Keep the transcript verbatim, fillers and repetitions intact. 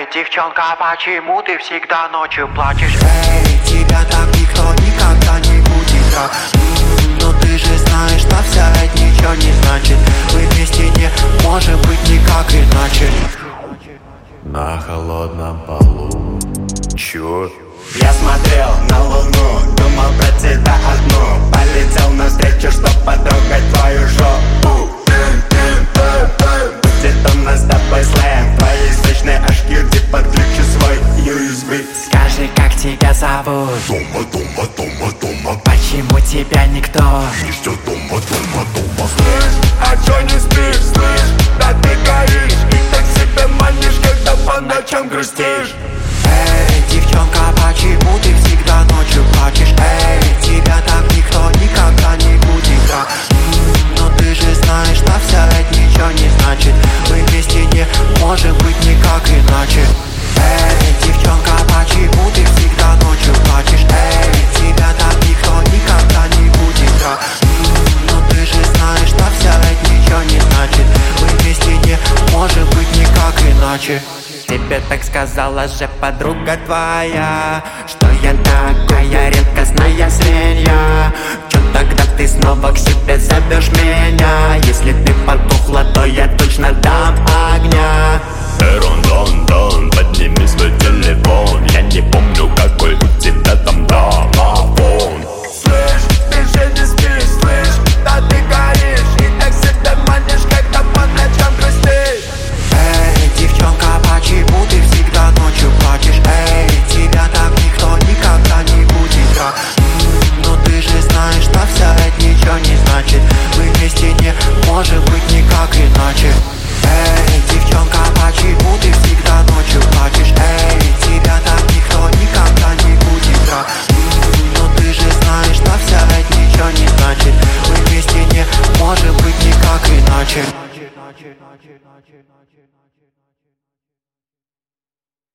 девчонка, почему ты всегда ночью плачешь? Эй, тебя так никто никогда не будет так. М-м, но ты же знаешь, что вся это ничего не значит. Мы вместе не можем быть никак иначе. На холодном полу. Чё? Я смотрел на луну, думал про тебя одну. Полетел навстречу, чтоб потрогать твою жопу. Будет у нас с тобой сленг. Твои сочные аш ю ди, подключу свой ю эс би. Скажи, как тебя зовут? Дома, дома, дома, дома. Почему тебя никто Не ждет дома, дома, дома. Слышь, а чё не спишь, слышь? Да ты горишь и так себе манишь, когда по ночам грустишь. Эй, девчонка, почему ты всегда ночью плачешь? Эй, тебя так никто никогда не будет так. М-м, но ты же знаешь, что вся это ничего не значит. Мы вместе не можем быть никак иначе. Эй, девчонка, почему ты всегда ночью плачешь? Эй, тебя так никто никогда не будет так. М-м, но ты же знаешь, что вся это ничего не значит. Мы вместе не можем быть никак иначе. Тебе так сказала же подруга твоя, что я такая редкостная свинья. Чё тогда ты снова к себе зовешь меня? Если ты потухла, то я точно дам огня. Эрон, дон, дон, подними свой телефон. Я не помню, какой у тебя там домофон. Слышь, ты же не спишь, слышь? Да ты горишь и так себя манишь, когда по ночам грустишь. Эй, девчонка, почему ты всегда ночью плачешь? Эй, тебя так никто никогда не будет так. М-м, но ты же знаешь, что вся это ничего не значит. Мы вместе не можем быть никак иначе. Эй, девчонка, почему ты всегда ночью плачешь? Эй, тебя так никто никогда не будет так. М-м, но ты же знаешь, что вся это ничего не значит. Мы вместе не можем быть никак иначе.